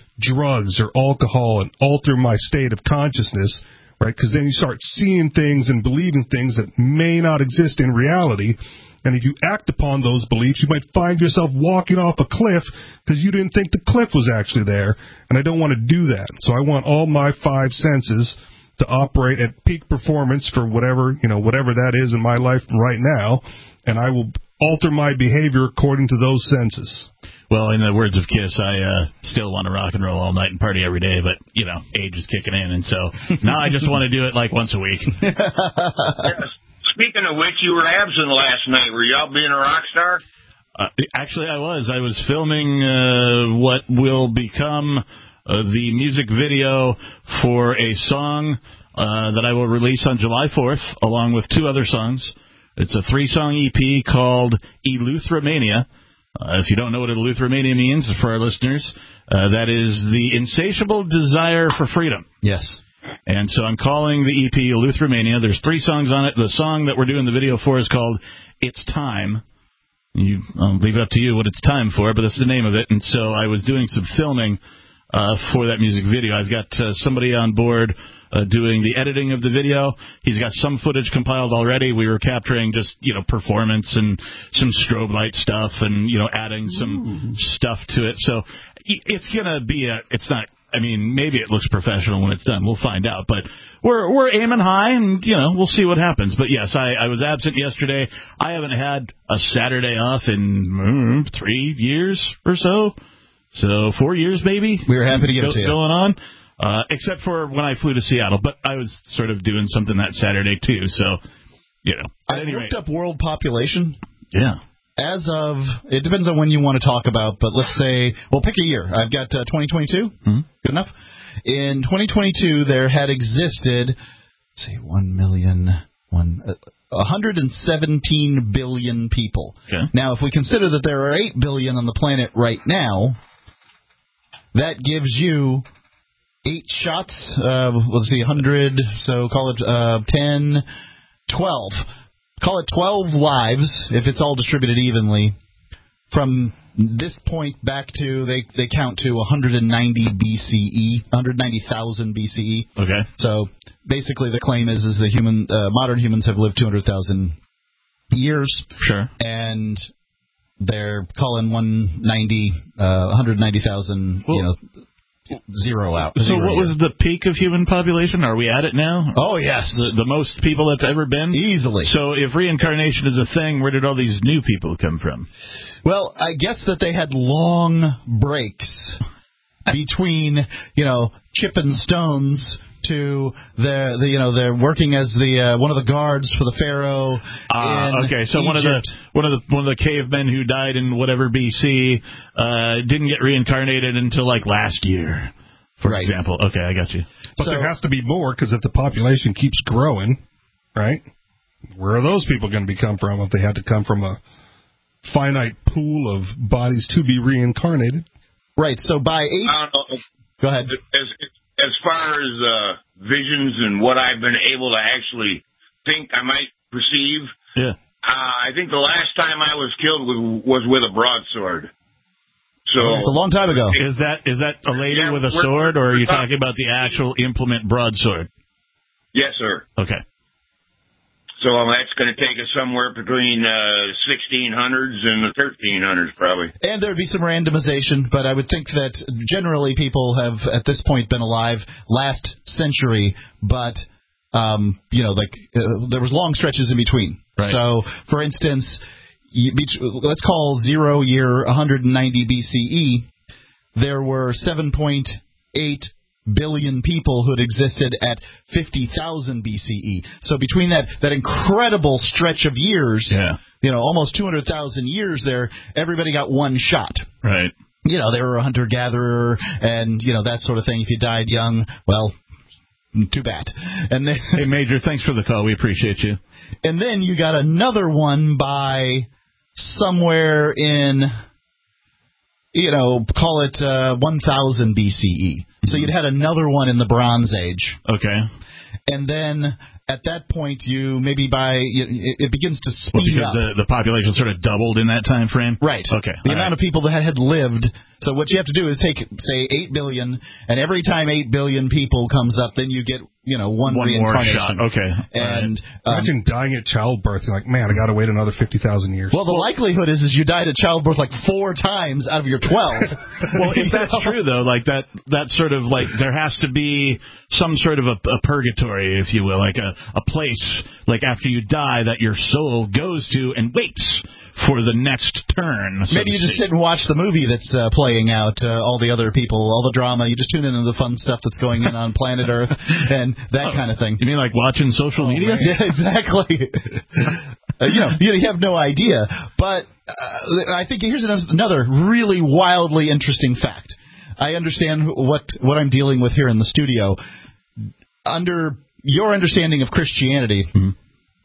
drugs or alcohol and alter my state of consciousness, right? Because then you start seeing things and believing things that may not exist in reality. And if you act upon those beliefs, you might find yourself walking off a cliff because you didn't think the cliff was actually there. And I don't want to do that. So I want all my five senses to operate at peak performance for whatever, you know, whatever that is in my life right now. And I will alter my behavior according to those senses. Well, in the words of Kiss, I uh, still want to rock and roll all night and party every day, but, you know, age is kicking in, and so now I just want to do it like once a week. Speaking of which, you were absent last night. Were y'all being a rock star? Uh, actually, I was. I was filming uh, what will become uh, the music video for a song uh, that I will release on July fourth, along with two other songs. It's a three-song E P called Eleutheromania. Uh, if you don't know what Eleutheromania means, for our listeners, uh, that is the insatiable desire for freedom. Yes. And so I'm calling the E P Eleutheromania. There's three songs on it. The song that we're doing the video for is called It's Time. You, I'll leave it up to you what it's time for, but that's the name of it. And so I was doing some filming uh, for that music video. I've got uh, somebody on board uh, doing the editing of the video. He's got some footage compiled already. We were capturing just, you know, performance and some strobe light stuff and, you know, adding some Ooh. stuff to it. So it's going to be a, it's not, I mean, maybe it looks professional when it's done. We'll find out. But we're we're aiming high, and, you know, we'll see what happens. But, yes, I, I was absent yesterday. I haven't had a Saturday off in mm, three years or so. So four years, maybe. We were happy to give it to you. Going on, uh, except for when I flew to Seattle. But I was sort of doing something that Saturday, too. So, you know. I looked up world population. Yeah. As of, it depends on when you want to talk about, but let's say, well, pick a year. I've got uh, twenty twenty-two. Mm-hmm. Good enough. In twenty twenty-two, there had existed, let's see, one million, one, uh, one hundred seventeen billion people. Okay. Now, if we consider that there are eight billion on the planet right now, that gives you eight shots. Uh, let's see, one hundred, so call it uh, ten, twelve. Call it twelve lives, if it's all distributed evenly, from this point back to, they they count to one hundred ninety B C E, one hundred ninety thousand B C E. Okay. So basically the claim is is the human uh, modern humans have lived two hundred thousand years. Sure. And they're calling one ninety, uh, one hundred ninety thousand, well, you know, zero out. So zero what year. was the peak of human population? Are we at it now? Oh, yes. The, the most people that's ever been? Easily. So if reincarnation is a thing, where did all these new people come from? Well, I guess that they had long breaks between, you know, chipping stones to the, the you know, they're working as the uh, one of the guards for the pharaoh. Uh, okay, so Egypt. one of the one of the one of the cavemen who died in whatever B C uh, didn't get reincarnated until like last year, for right. example. Okay, I got you. But so, there has to be more, because if the population keeps growing, right? Where are those people going to be come from if they had to come from a finite pool of bodies to be reincarnated? Right. So by eight. I don't know. Go ahead. As, as far as uh, visions and what I've been able to actually think I might perceive, yeah. Uh, I think the last time I was killed was, was with a broadsword. So it's a long time ago. Is that is that a lady yeah, with a sword, or are you talking about the actual implement broadsword? Yes, sir. Okay. So um, that's going to take us somewhere between uh, sixteen hundreds and the thirteen hundreds, probably. And there would be some randomization, but I would think that generally people have, at this point, been alive last century, but, um, you know, like uh, there was long stretches in between. Right. So, for instance, you, let's call zero year one hundred ninety B C E, there were seven point eight billion people who had existed at fifty thousand B C E. So between that, that incredible stretch of years, yeah. you know, almost two hundred thousand years there, everybody got one shot. Right. You know, they were a hunter-gatherer and, you know, that sort of thing. If you died young, well, too bad. And then, hey, Major, thanks for the call. We appreciate you. And then you got another one by somewhere in, you know, call it uh, one thousand B C E. So you'd had another one in the Bronze Age. Okay. And then at that point, you maybe by it, it begins to speed well, because up. The, the population sort of doubled in that time frame? Right. Okay. The All amount right. of people that had lived. So what you have to do is take, say, eight billion, and every time eight billion people comes up, then you get, you know, one, one more reincarnation. shot. Okay. And right. um, imagine dying at childbirth. You're like, man, I got to wait another fifty thousand years. Well, the well, likelihood is, is you died at childbirth like four times out of your twelve. Well, if that's true, though, like that, that sort of like there has to be some sort of a, a purgatory, if you will, like a, a place, like after you die, that your soul goes to and waits for the next turn. So Maybe you just sit and watch the movie that's uh, playing out, uh, all the other people, all the drama. You just tune into the fun stuff that's going in on planet Earth and that oh, kind of thing. You mean like watching social oh, media? Man. Yeah, exactly. uh, you know, you have no idea. But uh, I think here's another really wildly interesting fact. I understand what what I'm dealing with here in the studio. Under your understanding of Christianity, mm-hmm.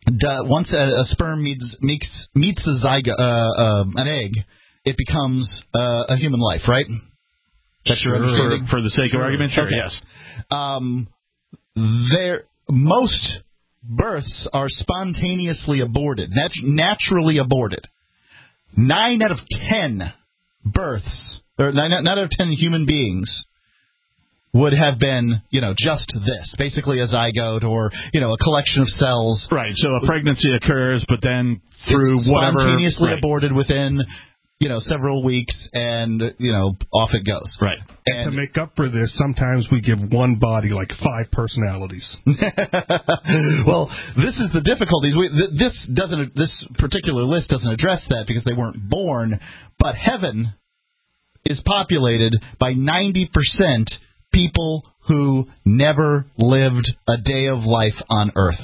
duh, once a, a sperm meets meets, meets a zygote, uh, uh, an egg, it becomes uh, a human life, right? That's sure. your understanding? For, for the sake sure. of argument, sure, okay. yes. Um, there, most births are spontaneously aborted, nat- naturally aborted. Nine out of ten births, or nine, nine out of ten human beings would have been, you know, just this, basically a zygote or, you know, a collection of cells. Right, so a pregnancy occurs, but then through it's whatever... spontaneously right. aborted within, you know, several weeks, and, you know, off it goes. Right. And, and to make up for this, sometimes we give one body like five personalities. Well, this is the difficulties. We, th- this doesn't. This particular list doesn't address that because they weren't born. But heaven is populated by ninety percent people who never lived a day of life on Earth.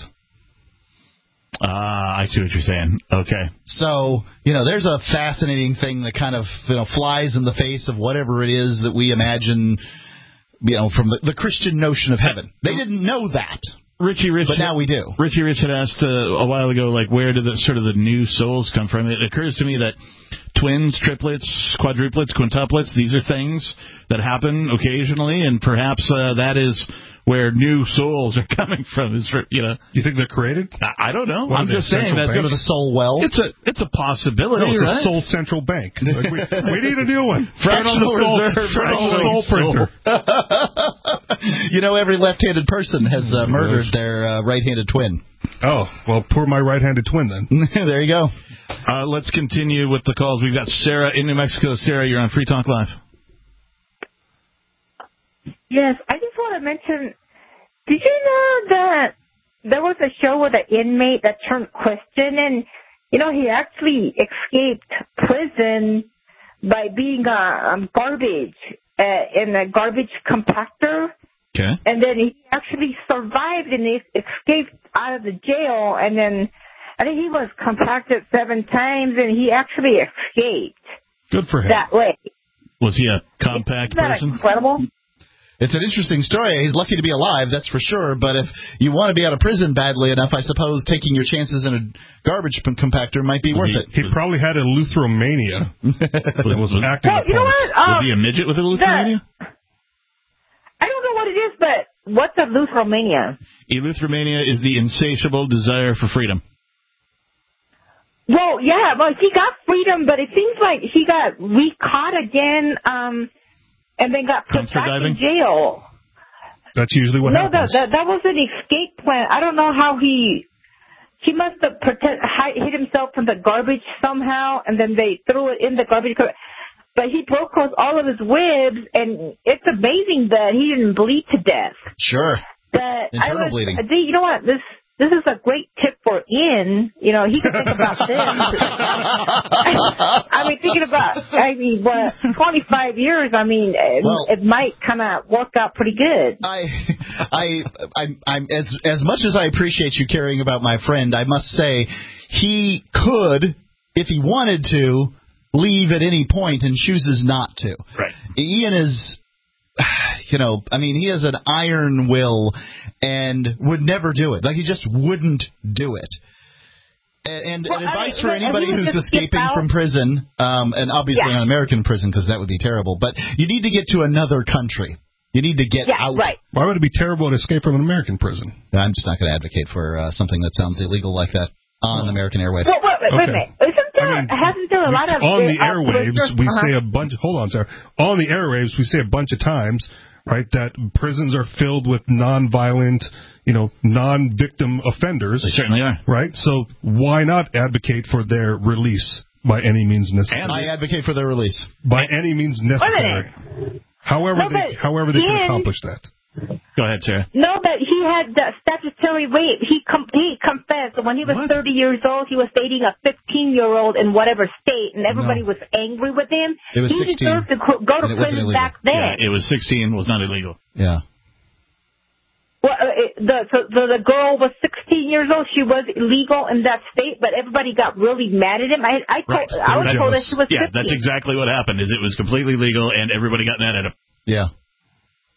Ah, uh, I see what you're saying. Okay. So, you know, there's a fascinating thing that kind of, you know, flies in the face of whatever it is that we imagine, you know, from the, the Christian notion of heaven. They didn't know that. Richie Rich, but now we do. Richie Rich had asked uh, a while ago, like, where did the sort of the new souls come from? It occurs to me that twins, triplets, quadruplets, quintuplets, these are things that happen occasionally, and perhaps uh, that is where new souls are coming from. Is for, you know, you think they're created? I, I don't know. What I'm just saying that go to the soul well. It's a it's a possibility. No, it's right? a soul central bank. Like we, we need a new one. Fractional reserve, fractional soul printer. You know, every left-handed person has uh, murdered their uh, right-handed twin. Oh, well, poor my right-handed twin then. There you go. Uh, let's continue with the calls. We've got Sarah in New Mexico. Sarah, you're on Free Talk Live. Yes, I just want to mention, did you know that there was a show with an inmate that turned Christian, and, you know, he actually escaped prison by being a um, garbage uh, in a garbage compactor. Okay. And then he actually survived and he escaped out of the jail, and then I think he was compacted seven times, and he actually escaped. Good for him. That way. Was he a compact Isn't that person? incredible? It's an interesting story. He's lucky to be alive, that's for sure. But if you want to be out of prison badly enough, I suppose taking your chances in a garbage compactor might be was worth he, it. He probably had a Lutheromania. That was acting well, you know what? Um, was he a midget with a Lutheromania? I don't know what it is, but what's a Lutheromania? Eleutheromania is the insatiable desire for freedom. Well, yeah, well, he got freedom, but it seems like he got re-caught again, um, and then got put Dumpster back diving? in jail. That's usually what no, happens. No, that, that was an escape plan. I don't know how he... He must have pretend, hid himself from the garbage somehow, and then they threw it in the garbage. But he broke all of his ribs, and it's amazing that he didn't bleed to death. Sure. But Internal I was, bleeding. You know what? This this is a great tip for Ian. You know, he can think about this. I mean, thinking about, I mean, what, twenty-five years, I mean, well, it might kind of work out pretty good. I, I, I'm, I'm as as much as I appreciate you caring about my friend, I must say he could, if he wanted to, leave at any point and chooses not to. Right. Ian is, you know, I mean, he has an iron will and would never do it. Like, he just wouldn't do it. And, and, well, and advice I, for anybody who's escaping from prison, um, and obviously yeah. not American prison because that would be terrible, but you need to get to another country. You need to get yeah, out. Right. Why would it be terrible to escape from an American prison? I'm just not going to advocate for uh, something that sounds illegal like that on American airwaves. Well, wait, wait, okay. wait a minute. Isn't there, I mean, hasn't there a lot of... On the uh, airwaves, uh, we uh-huh. say a bunch... Hold on, Sarah. On the airwaves, we say a bunch of times, right, that prisons are filled with non-violent, you know, non-victim offenders. They certainly are. Right? So why not advocate for their release by any means necessary? And I advocate for their release. By any means necessary. However, no, they, however they Ian, can accomplish that. Go ahead, Sarah. No, but he had the statutory rape. He com- he confessed that when he was What? thirty years old, he was dating a fifteen-year-old in whatever state, and everybody No. was angry with him. It was he sixteen, deserved to co- go to and it wasn't prison illegal. back then. Yeah, it was sixteen, was not illegal. Yeah. Well, uh, it, the, so, so the girl was sixteen years old. She was illegal in that state, but everybody got really mad at him. I, I told, Right. I was That told was- that she was Yeah, fifteen. that's exactly what happened, is it was completely legal, and everybody got mad at him. Yeah.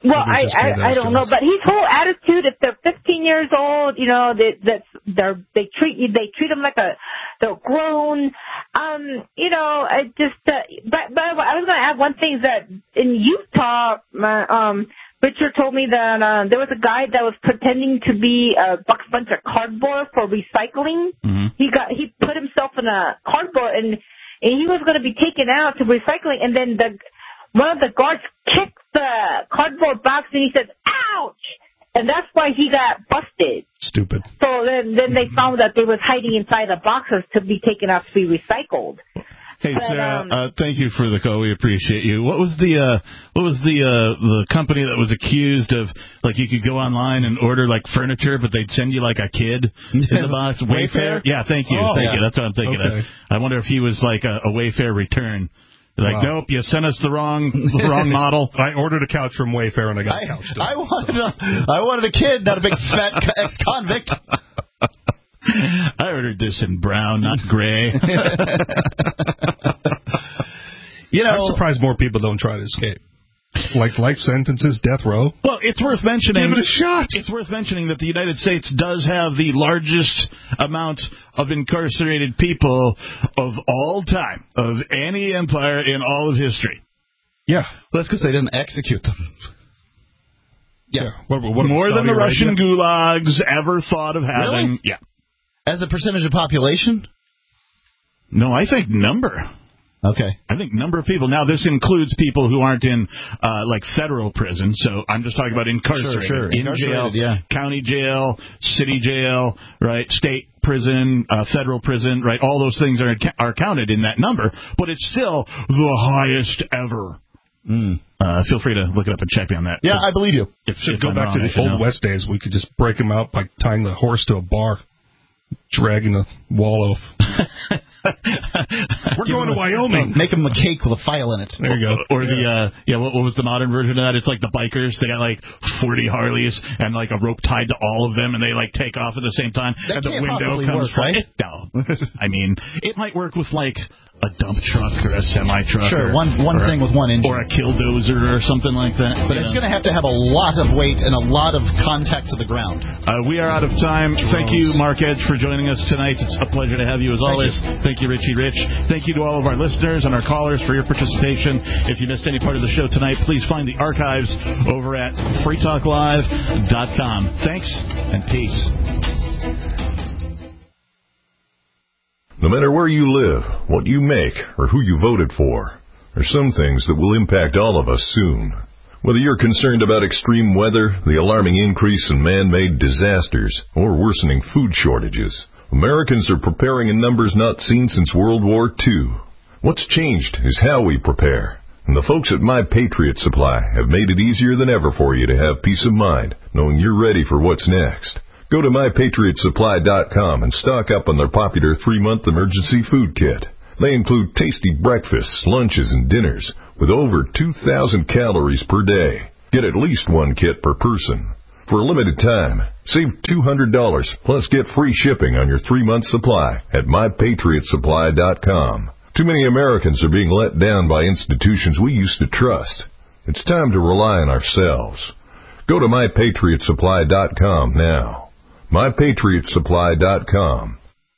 Well, I, I I don't know, but his whole attitude, if they're fifteen years old, you know, they that's they're they treat you they treat them like a they're grown. Um, you know, I just uh, but but I was going to add one thing, is that in Utah, my, um, Richard told me that uh, there was a guy that was pretending to be a bunch of cardboard for recycling. Mm-hmm. He got he put himself in a cardboard and and he was going to be taken out to recycling, and then the one of the guards kicked the cardboard box, and he said, "Ouch!" And that's why he got busted. Stupid. So then, then they found that they was hiding inside the boxes to be taken out to be recycled. Hey, but, Sarah, um, uh, thank you for the call. We appreciate you. What was the uh, what was the uh, the company that was accused of, like, you could go online and order like furniture, but they'd send you like a kid in the box? Wayfair? Yeah, thank you, Oh, thank yeah. you. That's what I'm thinking Okay. of. I wonder if he was like a, a Wayfair return. Like, Wow. nope, you sent us the wrong the wrong model. I ordered a couch from Wayfair and I got I, a couch. I wanted a, I wanted a kid, not a big fat ex-convict. I ordered this in brown, not gray. You know, I'm surprised more people don't try to escape. Like life sentences, death row. Well, it's worth mentioning. Give it a shot. It's worth mentioning that the United States does have the largest amount of incarcerated people of all time, of any empire in all of history. Yeah. That's because they didn't execute them. Yeah. yeah. What, what, More Saudi than the Arabia? Russian gulags ever thought of having. Really? Yeah. As a percentage of population? No, I think number. Okay. I think number of people. Now, this includes people who aren't in, uh, like, federal prison. So I'm just talking about incarcerated. Sure, sure. In Incarcerated, jail, yeah. county jail, city jail, right, state prison, uh, federal prison, right? All those things are are counted in that number. But it's still the highest ever. Mm. Uh, feel free to look it up and check me on that. Yeah, I believe you. If, Should if go I'm back wrong, to I the should old know. West days. We could just break them out by tying the horse to a bar, dragging the wall off. We're going to Wyoming. Make them a cake with a file in it. There you go. Or the, uh, yeah, what, what was the modern version of that? It's like the bikers. They got like forty Harleys and like a rope tied to all of them, and they like take off at the same time. That and the can't window possibly comes work, right? No. I mean, it might work with like a dump truck or a semi truck. Sure, or, one one or thing a, with one engine. or a killdozer or something like that. But it's going to have to have a lot of weight and a lot of contact to the ground. Uh, we are out of time. Drones. Thank you, Mark Edge, for joining us tonight. It's a pleasure to have you as Thank always. You. Thank you, Richie Rich. Thank you to all of our listeners and our callers for your participation. If you missed any part of the show tonight, please find the archives over at free talk live dot com. Thanks and peace. No matter where you live, what you make, or who you voted for, there's some things that will impact all of us soon. Whether you're concerned about extreme weather, the alarming increase in man-made disasters, or worsening food shortages, Americans are preparing in numbers not seen since World War Two. What's changed is how we prepare. And the folks at My Patriot Supply have made it easier than ever for you to have peace of mind, knowing you're ready for what's next. Go to my patriot supply dot com and stock up on their popular three-month emergency food kit. They include tasty breakfasts, lunches, and dinners with over two thousand calories per day. Get at least one kit per person. For a limited time, save two hundred dollars plus get free shipping on your three-month supply at my patriot supply dot com. Too many Americans are being let down by institutions we used to trust. It's time to rely on ourselves. Go to my patriot supply dot com now. my patriot supply dot com.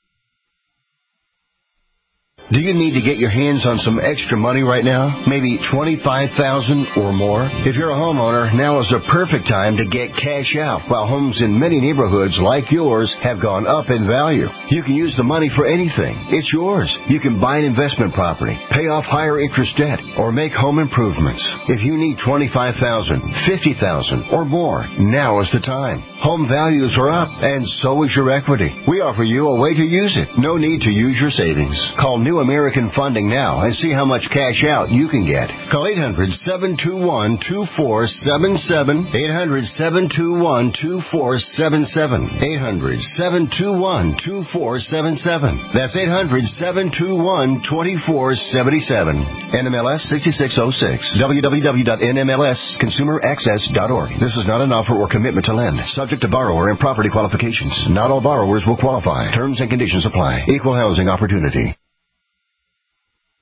Do you need to get your hands on some extra money right now? Maybe twenty-five thousand dollars or more? If you're a homeowner, now is the perfect time to get cash out while homes in many neighborhoods like yours have gone up in value. You can use the money for anything. It's yours. You can buy an investment property, pay off higher interest debt, or make home improvements. If you need twenty-five thousand dollars, fifty thousand dollars, or more, now is the time. Home values are up, and so is your equity. We offer you a way to use it. No need to use your savings. Call New American Funding now and see how much cash out you can get. Call eight hundred, seven two one, two four seven seven, eight hundred, seven two one, two four seven seven, eight hundred, seven two one, two four seven seven. That's eight hundred, seven two one, two four seven seven. N M L S sixty-six oh six. w w w dot n m l s consumer access dot org. This is not an offer or commitment to lend. Subject to borrower and property qualifications. Not all borrowers will qualify. Terms and conditions apply. Equal housing opportunity.